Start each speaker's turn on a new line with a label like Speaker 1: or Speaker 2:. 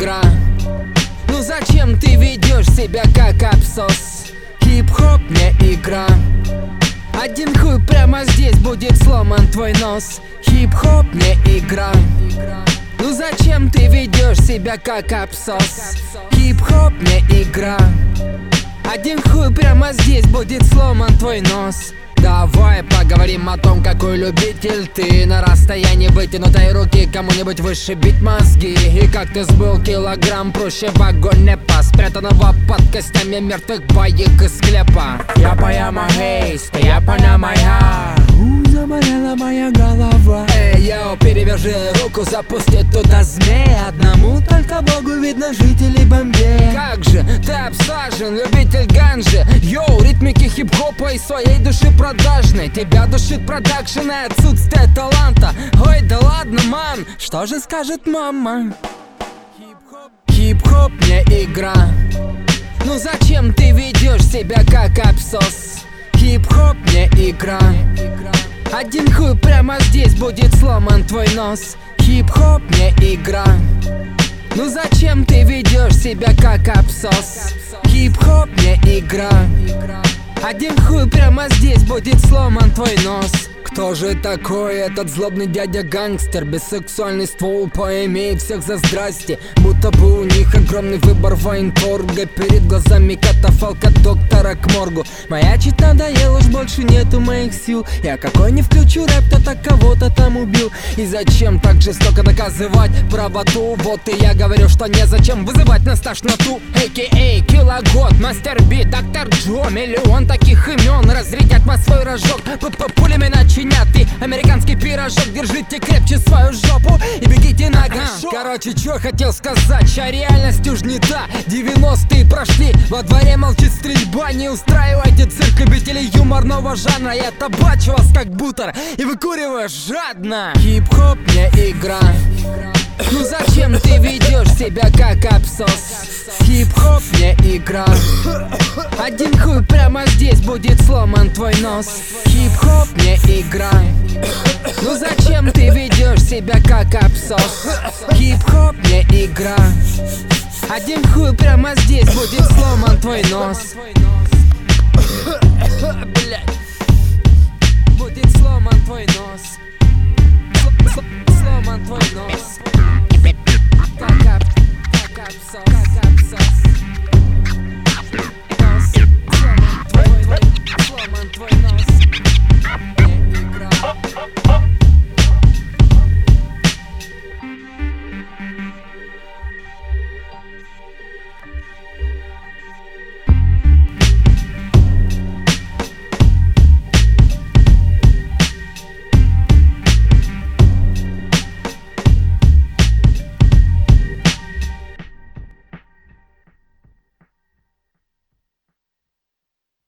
Speaker 1: игра. Ну зачем ты ведешь себя как абсос? Хип-хоп не игра. Один хуй прямо здесь будет сломан твой нос. Хип-хоп не игра. Ну зачем ты ведешь себя как абсос? Хип-хоп не игра. Один хуй прямо здесь будет сломан твой нос. Давай поговорим о том, какой любитель ты. На расстоянии вытянутой руки кому-нибудь вышибить мозги. И как ты сбыл килограмм, проще в огонь не пас, спрятанного под костями мертвых баек из склепа. Я поема хейст, я панама я. Заболела моя голова. Эй, йоу, перевяжи руку, запусти туда змея. Одному только Богу видно жителей Бомбея. Как же ты обсажен, любитель ганжи. Йоу, ритмики хип-хопа и своей души продажной. Тебя душит продакшн и отсутствие таланта. Ой, да ладно, мам, что же скажет мама? Хип-хоп не игра. Ну зачем ты ведешь себя как абсос? Хип-хоп не игра. Один хуй прямо здесь будет сломан твой нос. Хип-хоп не игра. Ну зачем ты ведешь себя как абсос? Хип-хоп не игра. Один хуй прямо здесь будет сломан твой нос. Кто же такой этот злобный дядя-гангстер? Бессексуальный ствол поимеет всех за здрасте. Будто бы у них огромный выбор военторга. Перед глазами катафалк от доктора к моргу. Маячить надоело, уж больше нету моих сил. Я какой не включу рэп, то так кого-то там убил. И зачем так жестоко доказывать правоту? Вот и я говорю, что незачем вызывать на тошноту. А.К.А. Килогод, Мастер Бит, Доктор Джо. Миллион таких имен разрядят вас свой рожок. Пулями начинят и американский пирожок. Держите крепче свою жопу и бегите на горшок. Короче, чё хотел сказать, ща реальность уж не та. 90-е прошли, во дворе молчит стрельба. Не устраивайте цирк любителей юморного жанра. Я табачу вас как бутер и выкуриваю жадно. Хип-хоп не игра. Ну зачем ты ведешь себя как абсос? Хип-хоп не игра. Один хуй прямо здесь будет сломан твой нос. Хип-хоп не игра. Ну зачем ты ведешь себя как абсос? Хип-хоп не игра. Один хуй прямо здесь будет сломан твой нос. Блять. Будет сломан твой нос. Сломан твой нос. Как абсос.